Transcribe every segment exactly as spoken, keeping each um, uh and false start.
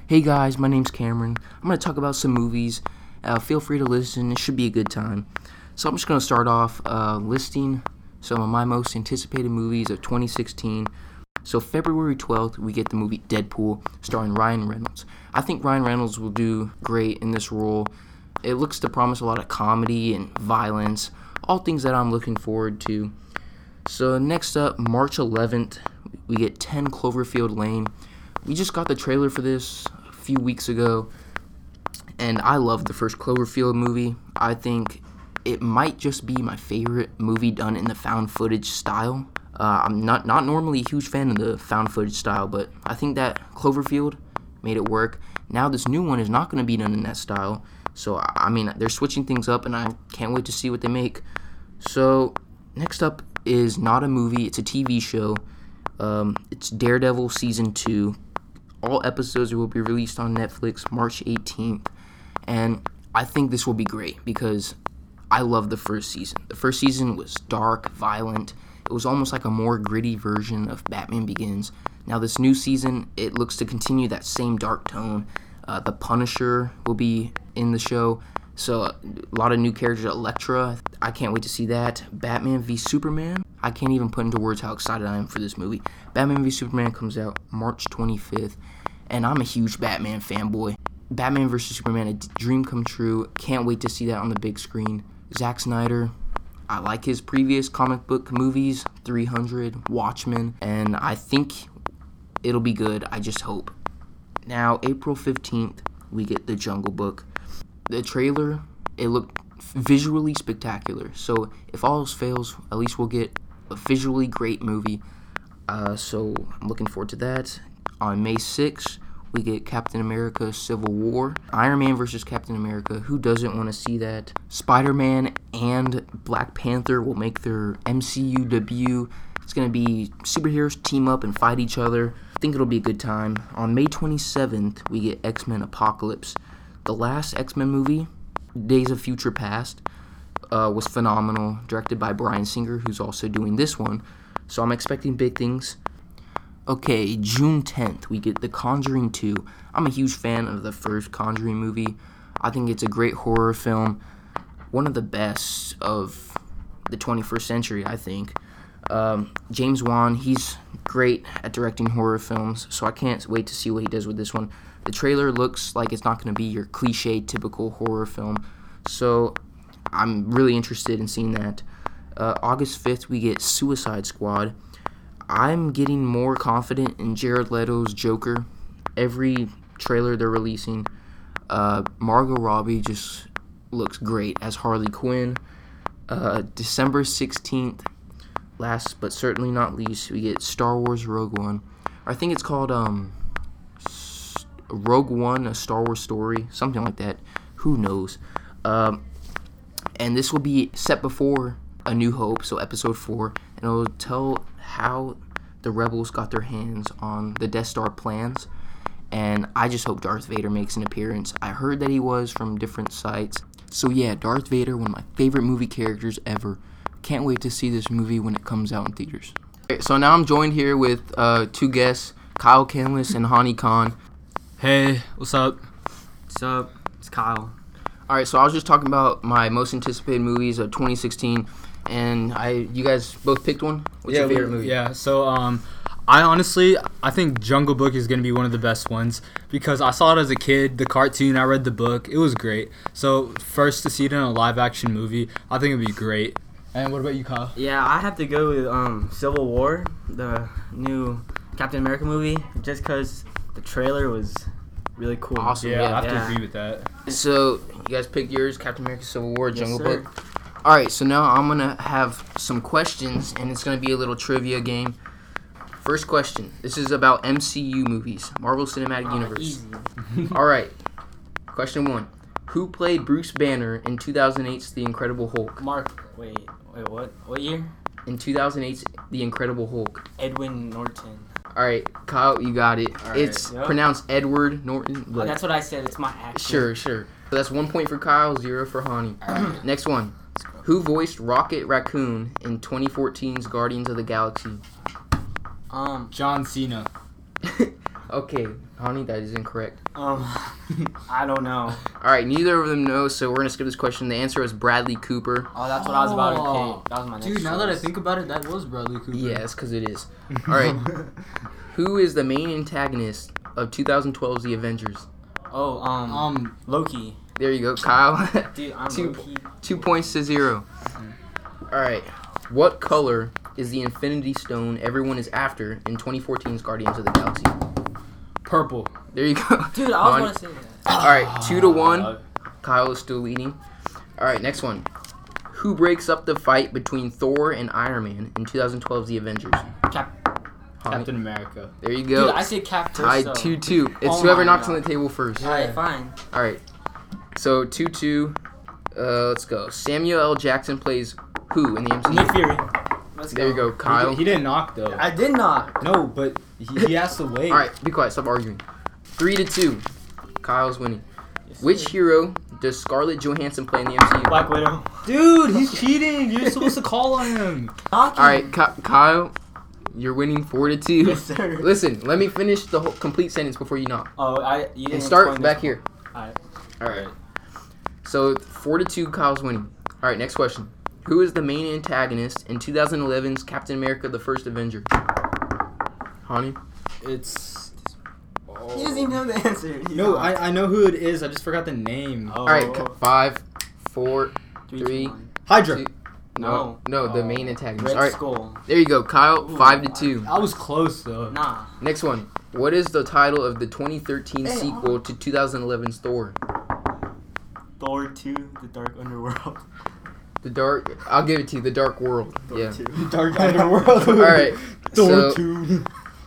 Hey guys, my name's Cameron. I'm going to talk about some movies. Uh, feel free to listen. It should be a good time. So I'm just going to start off uh, listing some of my most anticipated movies of twenty sixteen. So February twelfth, we get the movie Deadpool, starring Ryan Reynolds. I think Ryan Reynolds will do great in this role. It looks to promise a lot of comedy and violence, all things that I'm looking forward to. So next up, March eleventh, we get ten Cloverfield Lane. We just got the trailer for this a few weeks ago, and I love the first Cloverfield movie. I think it might just be my favorite movie done in the found footage style. Uh, I'm not, not normally a huge fan of the found footage style, but I think that Cloverfield made it work. Now this new one is not going to be done in that style. So, I mean, they're switching things up, and I can't wait to see what they make. So, next up is not a movie, it's a T V show. Um, it's Daredevil Season two. All episodes will be released on Netflix March eighteenth. And I think this will be great because I love the first season. The first season was dark, violent. It was almost like a more gritty version of Batman Begins. Now this new season, it looks to continue that same dark tone. Uh, the Punisher will be in the show. So a lot of new characters. Elektra, I can't wait to see that. Batman v Superman, I can't even put into words how excited I am for this movie. Batman v Superman comes out March twenty-fifth, and I'm a huge Batman fanboy. Batman versus Superman, a dream come true. Can't wait to see that on the big screen. Zack Snyder, I like his previous comic book movies, three hundred, Watchmen, and I think it'll be good. I just hope. Now, April fifteenth, we get The Jungle Book. The trailer, it looked visually spectacular. So if all else fails, at least we'll get a visually great movie. Uh, so I'm looking forward to that. On May sixth, we get Captain America Civil War. Iron Man versus Captain America. Who doesn't want to see that? Spider-Man and Black Panther will make their M C U debut. It's going to be superheroes team up and fight each other. I think it'll be a good time. On May twenty-seventh, we get X-Men Apocalypse. The last X-Men movie, Days of Future Past, uh, was phenomenal, directed by Bryan Singer, who's also doing this one. So I'm expecting big things. Okay, June tenth, we get The Conjuring two. I'm a huge fan of the first Conjuring movie. I think it's a great horror film. One of the best of the twenty-first century, I think. Um, James Wan, he's great at directing horror films, so I can't wait to see what he does with this one. The trailer looks like it's not going to be your cliche, typical horror film, so I'm really interested in seeing that. Uh, August fifth, we get Suicide Squad. I'm getting more confident in Jared Leto's Joker. Every trailer they're releasing, uh, Margot Robbie just looks great as Harley Quinn. Uh, December sixteenth, last but certainly not least, we get Star Wars Rogue One. I think it's called um, Rogue One, A Star Wars Story, something like that. Who knows? Um, and this will be set before A New Hope, so episode four, and it will tell how the rebels got their hands on the Death Star plans, and I just hope Darth Vader makes an appearance. I heard that he was from different sites. So yeah, Darth Vader, one of my favorite movie characters ever. Can't wait to see this movie when it comes out in theaters. Okay, so now I'm joined here with uh, two guests, Kyle Canlis and Hani Khan. Hey, what's up? What's up? It's Kyle. All right, so I was just talking about my most anticipated movies of twenty sixteen, and I, you guys both picked one. What's yeah, your favorite we, movie? Yeah, so um, I honestly, I think Jungle Book is gonna be one of the best ones because I saw it as a kid, the cartoon. I read the book, it was great. So first to see it in a live action movie, I think it'd be great. And what about you, Kyle? Yeah, I have to go with um, Civil War, the new Captain America movie, just because the trailer was really cool. Awesome. Yeah, Yeah, I have yeah. to agree with that. So you guys picked yours, Captain America: Civil War, Yes, Jungle sir. Book. All right, so now I'm gonna have some questions, and it's gonna be a little trivia game. First question. This is about M C U movies, Marvel Cinematic Ah, Universe. easy. All right. Question one. Who played Bruce Banner in two thousand eight's The Incredible Hulk? Mark, wait, wait, what? What year? In two thousand eight's The Incredible Hulk. Edwin Norton. All right, Kyle, you got it. All right, It's yep. pronounced Edward Norton. Oh, But that's what I said. It's my accent. sure, sure. So that's one point for Kyle, zero for Hani. Alright. Next one. Let's go. Who voiced Rocket Raccoon in twenty fourteen's Guardians of the Galaxy? Um, John Cena. Okay, honey, that is incorrect. Um, I don't know. All right, neither of them know, so we're gonna skip this question. The answer is Bradley Cooper. Oh, that's what I was about to Oh. pick. That was my next Dude, now that I choice. think about it, that was Bradley Cooper. Yes, because it is. All right, who is the main antagonist of twenty twelve's The Avengers? Oh, um, Um, Loki. There you go, Kyle. Dude, I'm Two- Loki. Two points to zero. All right, what color is the Infinity Stone everyone is after in twenty fourteen's Guardians of the Galaxy? purple. There you go. Dude, I was Hon- going to say that. All right, two to one. Uh, Kyle is still leading. All right, next one. Who breaks up the fight between Thor and Iron Man in twenty twelve's The Avengers? Cap. Honey. Captain America. There you go. Dude, I said Cap first, Tied though. two two. It's Oh whoever my knocks on God. the table first. All right, fine. All right. So two two. Uh, let's go. Samuel L. Jackson plays who in the M C U? Nick Fury. Let's There you go, He, Kyle. he didn't knock though. I did not. no, but he, he has to wait. All right, be quiet. Stop arguing. Three to two. Kyle's winning. Yes, Which sir. hero does Scarlett Johansson play in the M C U? Black Widow. Dude, he's cheating. You're supposed to call on him. All right, Ky- Kyle, you're winning four to two. Yes, sir. Listen, let me finish the whole complete sentence before you knock. Oh, I. You didn't And start explain back this here. one. All right. All right. So four to two, Kyle's winning. All right, next question. Who is the main antagonist in twenty eleven's Captain America: The First Avenger? Honey. It's. He doesn't even know the answer. He's No, not. I, I know who it is. I just forgot the name. Oh. All right, c- five, four, Three, three. two, one. Hydra. two- No. no, the Oh. main antagonist. Red All right, Skull. there you go, Kyle. Ooh, Five to two. I was close though. Nah. Next one. What is the title of the twenty thirteen Hey, sequel to twenty eleven's Thor? Thor two, The Dark Underworld. The Dark. I'll give it to you. The Dark World. Thor Yeah. two. Dark Underworld. All right. Thor So, two.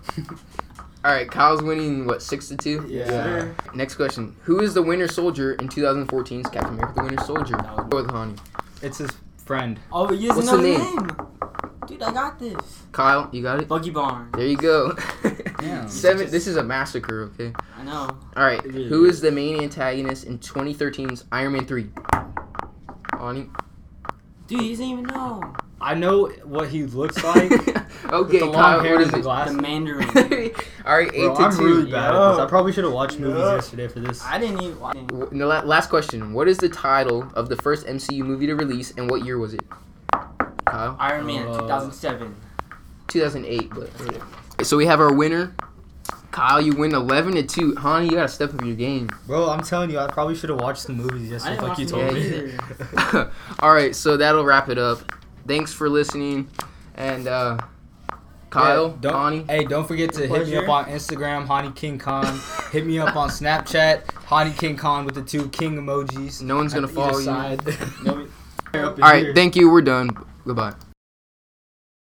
all right. Kyle's winning. What? Six to two. Yeah. Sir. Next question. Who is the Winter Soldier in twenty fourteen's Captain America: The Winter Soldier? That would- Go with Honey. It's his friend. Oh, but you doesn't What's know the the name? name. Dude, I got this. Kyle, you got it. Buggy Barn. There you go. Damn. Seven. This is a massacre. Okay. I know. All right. It really Who is. is the main antagonist in twenty thirteen's Iron Man three? Honey. Dude, he doesn't even know. I know what he looks like. Okay, the long Kyle. hair What and is the it? glasses. The Mandarin. All right, eight Bro, to I'm two. really bad at Yo. this. I probably should have watched movies Yo. yesterday for this. I didn't even. I didn't- W- No, la- last question. What is the title of the first M C U movie to release, and what year was it? Kyle? Iron Man Uh, two thousand seven. two thousand eight. But so we have our winner. Kyle, you win eleven to two. Honey, you gotta step up your game. Bro, I'm telling you, I probably should have watched the movies I yesterday didn't like watch you the told movie me. either. All right, so that'll wrap it up. Thanks for listening, and uh, Kyle, Yeah, don't, Honey. Hey, don't forget to hit me Pleasure. up on Instagram, Hani King Khan. Hit me up on Snapchat, Hani King Khan with the two king emojis. No one's gonna at follow either you. side. No, All right, thank you. We're done. Goodbye.